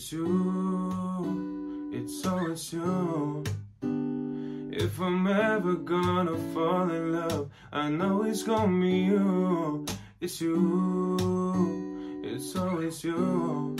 It's you, it's always you. If I'm ever gonna fall in love, I know it's gonna be you. It's you, it's always you.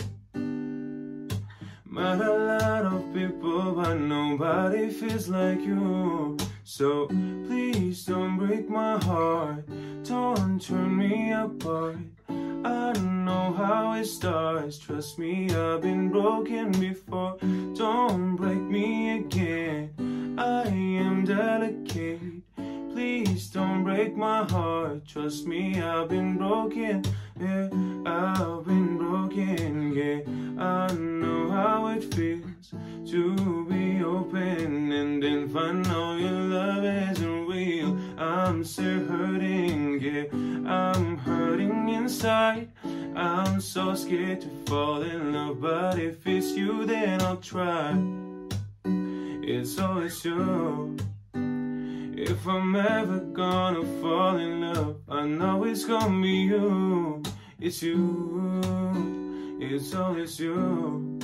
Met a lot of people, but nobody feels like you. So please don't break my heart, don't turn me apart. I don't know how it starts, trust me, I've been broken before. Don't break me again, I am delicate. Please don't break my heart, trust me, I've been broken. Yeah, I've been broken, yeah. I know how it feels to be open and then find out your love isn't real. I'm still hurting, yeah, I'm hurting inside. I'm so scared to fall in love, but if it's you, then I'll try. It's always you. If I'm ever gonna fall in love, I know it's gonna be you. It's you, it's always you.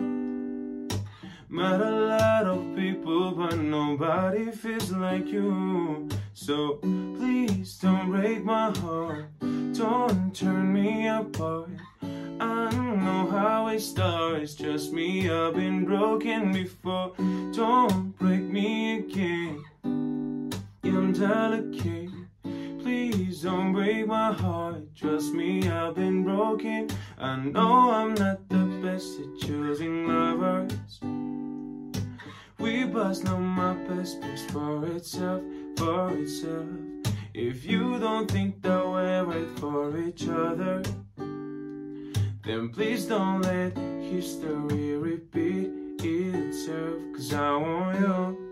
Met a lot of people, but nobody feels like you. So please don't break my heart, don't turn me apart. I don't know how it starts, trust me, I've been broken before. Don't break me again, I'm delicate. Please don't break my heart, trust me, I've been broken. I know I'm not the best at choosing lovers. We both know my best speaks for itself, for itself. If you don't think that we're right for each other, then please don't let history repeat itself. 'Cause I want you.